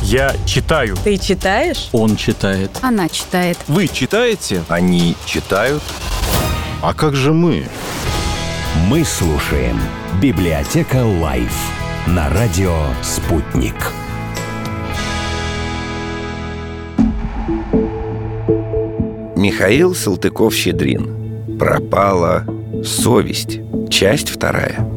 Я читаю. Ты читаешь? Он читает. Она читает. Вы читаете? Они читают. А как же мы? Мы слушаем «Библиотека Лайф» на радио «Спутник». Михаил Салтыков-Щедрин. Пропала совесть. Часть 2.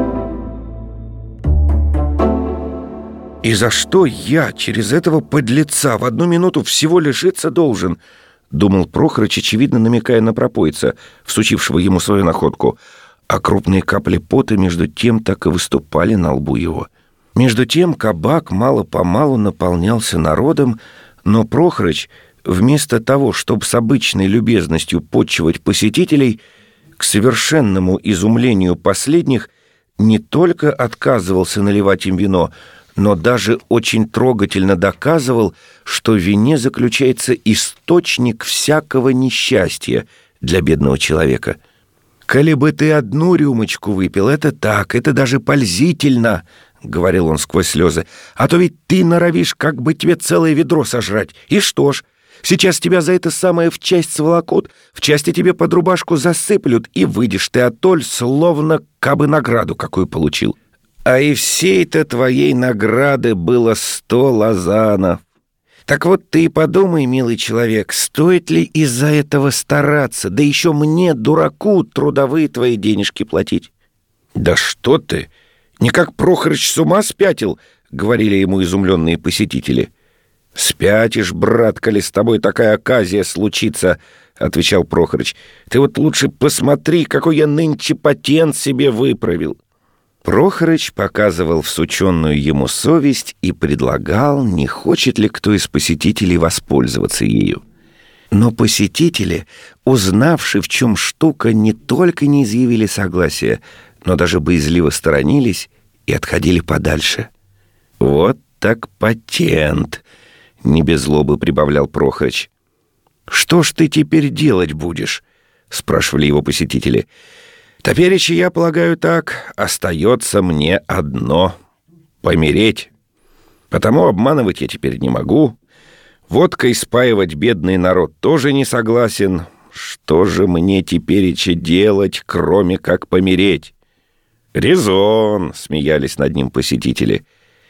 «И за что я через этого подлеца в 1 минуту всего лишиться должен?» — думал Прохорыч, очевидно намекая на пропойца, всучившего ему свою находку. А крупные капли пота между тем так и выступали на лбу его. Между тем кабак мало-помалу наполнялся народом, но Прохорыч, вместо того, чтобы с обычной любезностью подчивать посетителей, к совершенному изумлению последних, не только отказывался наливать им вино, но даже очень трогательно доказывал, что в вине заключается источник всякого несчастья для бедного человека. «Коли бы ты 1 рюмочку выпил, это так, это даже пользительно», — говорил он сквозь слезы, «а то ведь ты норовишь, как бы тебе целое ведро сожрать. И что ж, сейчас тебя за это самое в часть сволокут, в части тебе под рубашку засыплют, и выйдешь ты оттоль, словно кабы награду какую получил. А и всей-то твоей награды было 100 лазанов. Так вот ты и подумай, милый человек, стоит ли из-за этого стараться, да еще мне, дураку, трудовые твои денежки платить?» «Да что ты! Никак Прохорыч с ума спятил!» — говорили ему изумленные посетители. «Спятишь, брат, коли с тобой такая оказия случится», — отвечал Прохорыч. «Ты вот лучше посмотри, какой я нынче патент себе выправил». Прохорыч показывал всученную ему совесть и предлагал, не хочет ли кто из посетителей воспользоваться ею. Но посетители, узнавши, в чем штука, не только не изъявили согласия, но даже боязливо сторонились и отходили подальше. «Вот так патент», — не без злобы прибавлял Прохорыч. «Что ж ты теперь делать будешь?» — спрашивали его посетители. «Топереча, я полагаю, так, остается мне одно — помереть. Потому обманывать я теперь не могу. Водкой спаивать бедный народ тоже не согласен. Что же мне тепереча делать, кроме как помереть?» «Резон!» — смеялись над ним посетители.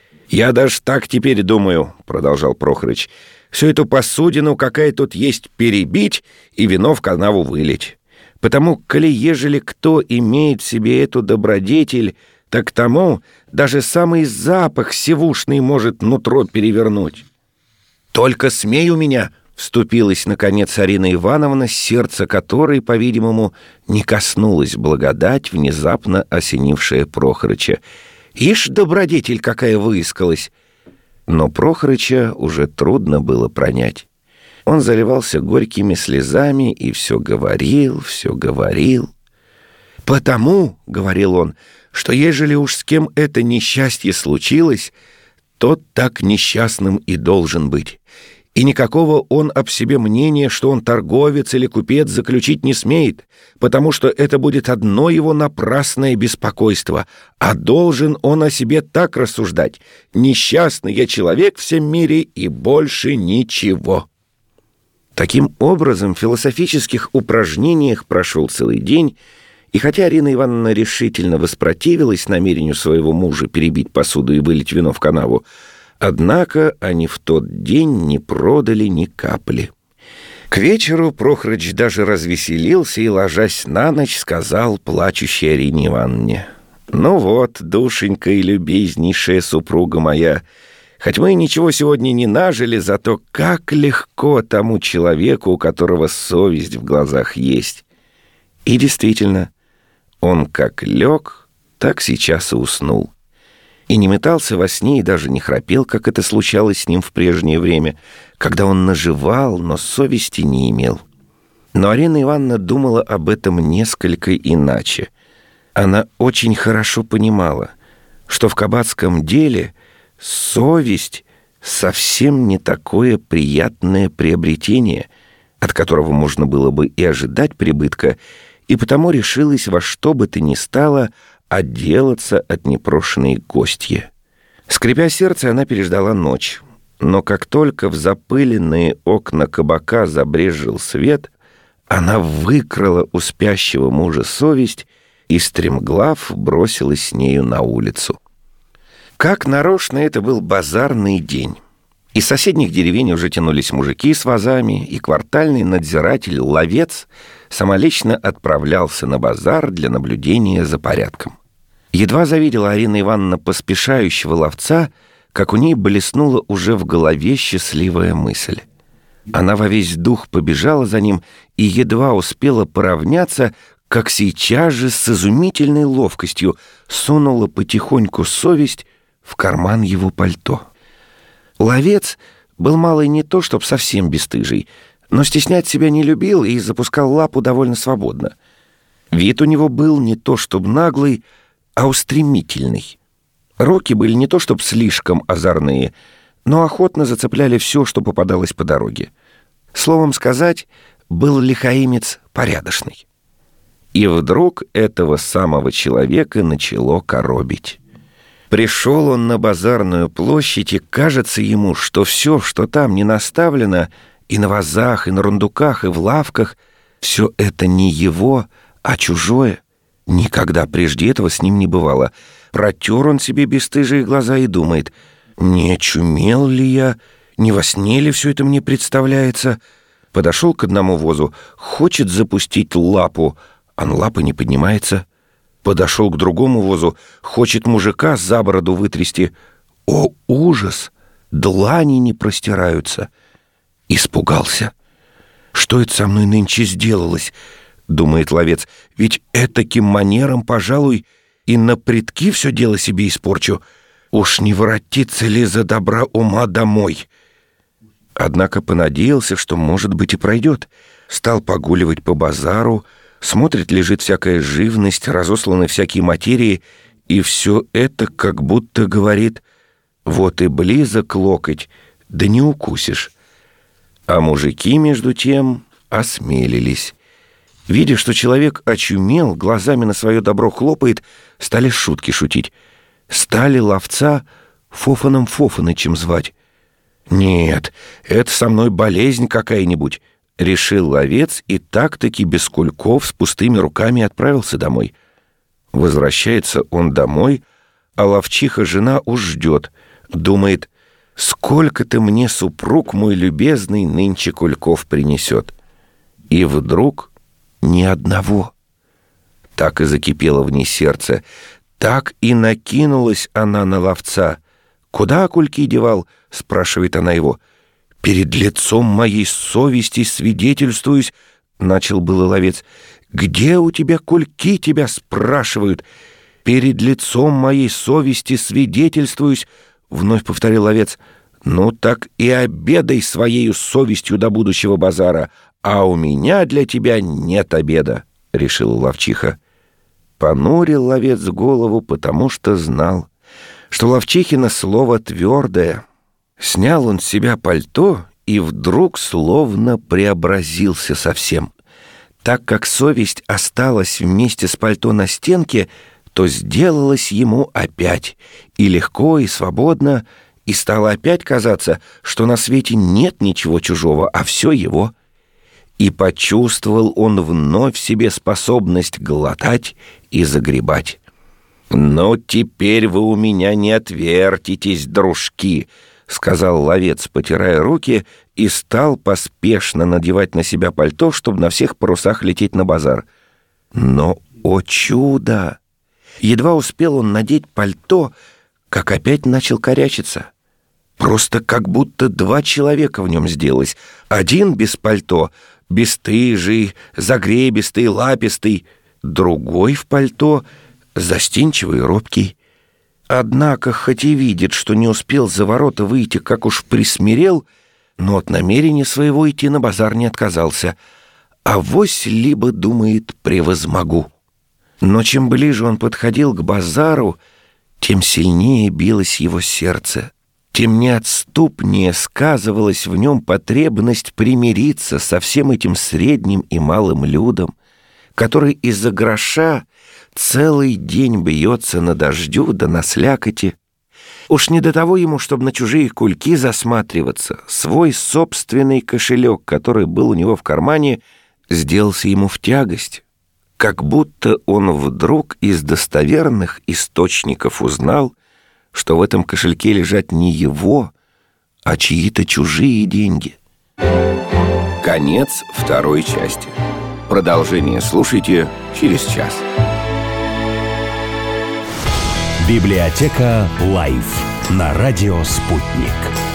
«Я даже так теперь думаю», — продолжал Прохорыч, «всю эту посудину, какая тут есть, перебить и вино в канаву вылить. Потому, коли ежели кто имеет в себе эту добродетель, так тому даже самый запах сивушный может нутро перевернуть». «Только смей у меня!» — вступилась, наконец, Арина Ивановна, сердце которой, по-видимому, не коснулась благодать, внезапно осенившая Прохорыча. «Ишь, добродетель какая выискалась!» Но Прохорыча уже трудно было пронять. Он заливался горькими слезами и все говорил. «Потому, — говорил он, — что ежели уж с кем это несчастье случилось, тот так несчастным и должен быть. И никакого он об себе мнения, что он торговец или купец, заключить не смеет, потому что это будет одно его напрасное беспокойство, а должен он о себе так рассуждать: несчастный я человек в всем мире и больше ничего». Таким образом, в философических упражнениях прошел целый день, и хотя Арина Ивановна решительно воспротивилась намерению своего мужа перебить посуду и вылить вино в канаву, однако они в тот день не продали ни капли. К вечеру Прохорыч даже развеселился и, ложась на ночь, сказал плачущей Арине Ивановне: «Ну вот, душенька и любезнейшая супруга моя, хоть мы ничего сегодня не нажили, зато как легко тому человеку, у которого совесть в глазах есть». И действительно, он как лег, так сейчас и уснул. И не метался во сне, и даже не храпел, как это случалось с ним в прежнее время, когда он наживал, но совести не имел. Но Арина Ивановна думала об этом несколько иначе. Она очень хорошо понимала, что в кабацком деле совесть совсем не такое приятное приобретение, от которого можно было бы и ожидать прибытка, и потому решилась во что бы то ни стало отделаться от непрошенной гостьи. Скрипя сердце, она переждала ночь. Но как только в запыленные окна кабака забрезжил свет, она выкрала у спящего мужа совесть и стремглав бросилась с нею на улицу. Как нарочно это был базарный день. Из соседних деревень уже тянулись мужики с вазами, и квартальный надзиратель Ловец самолично отправлялся на базар для наблюдения за порядком. Едва завидела Арина Ивановна поспешающего ловца, как у ней блеснула уже в голове счастливая мысль. Она во весь дух побежала за ним и едва успела поравняться, как сейчас же с изумительной ловкостью сунула потихоньку совесть в карман его пальто. Ловец был малый не то чтоб совсем бесстыжий, но стеснять себя не любил и запускал лапу довольно свободно. Вид у него был не то чтоб наглый, а устремительный. Руки были не то чтоб слишком озорные, но охотно зацепляли все, что попадалось по дороге. Словом сказать, был лихаимец порядочный. И вдруг этого самого человека начало коробить. Пришел он на базарную площадь, и кажется ему, что все, что там не наставлено, и на вазах, и на рундуках, и в лавках, все это не его, а чужое. Никогда прежде этого с ним не бывало. Протер он себе бесстыжие глаза и думает: не очумел ли я, не во сне ли все это мне представляется? Подошел к одному возу, хочет запустить лапу, а на лапы не поднимается. Подошел к другому возу, хочет мужика за бороду вытрясти. О, ужас! Длани не простираются. Испугался. Что это со мной нынче сделалось? Думает ловец. Ведь этаким манером, пожалуй, и на предки все дело себе испорчу. Уж не воротиться ли за добра ума домой? Однако понадеялся, что, может быть, и пройдет. Стал погуливать по базару, смотрит, лежит всякая живность, разосланы всякие материи, и все это как будто говорит: вот и близок локоть, да не укусишь. А мужики, между тем, осмелились. Видя, что человек очумел, глазами на свое добро хлопает, стали шутки шутить. Стали ловца Фофаном Фофанычем звать. «Нет, это со мной болезнь какая-нибудь», — решил ловец и так-таки без кульков с пустыми руками отправился домой. Возвращается он домой, а ловчиха-жена уж ждет. Думает: сколько-то мне супруг мой любезный нынче кульков принесет. И вдруг ни одного. Так и закипело в ней сердце, так и накинулась она на ловца. «Куда кульки девал?» — спрашивает она его. «Перед лицом моей совести свидетельствуюсь», — начал было ловец. «Где у тебя кульки?» — тебя спрашивают. «Перед лицом моей совести свидетельствуюсь», — вновь повторил ловец. «Ну так и обедай своею совестью до будущего базара, а у меня для тебя нет обеда», — решила ловчиха. Понурил ловец голову, потому что знал, что ловчихино слово твердое. Снял он с себя пальто и вдруг словно преобразился совсем. Так как совесть осталась вместе с пальто на стенке, то сделалось ему опять и легко, и свободно, и стало опять казаться, что на свете нет ничего чужого, а все его. И почувствовал он вновь в себе способность глотать и загребать. «Ну, теперь вы у меня не отвертитесь, дружки», — сказал ловец, потирая руки, и стал поспешно надевать на себя пальто, чтобы на всех парусах лететь на базар. Но, о чудо! Едва успел он надеть пальто, как опять начал корячиться. Просто как будто два человека в нем сделалось. Один без пальто, бесстыжий, загребистый, лапистый, другой в пальто, застенчивый и робкий. Однако, хоть и видит, что не успел за ворота выйти, как уж присмирел, но от намерения своего идти на базар не отказался. Авось либо, думает, превозмогу. Но чем ближе он подходил к базару, тем сильнее билось его сердце, тем неотступнее сказывалась в нем потребность примириться со всем этим средним и малым людом, который из-за гроша целый день бьется на дождю да на слякоти, Уж не до того ему, чтобы на чужие кульки засматриваться. Свой собственный кошелек, который был у него в кармане, сделался ему в тягость. Как будто он вдруг из достоверных источников узнал, что в этом кошельке лежат не его, а чьи-то чужие деньги. Конец второй части. Продолжение слушайте через час. Библиотека Лайф на радио «Спутник».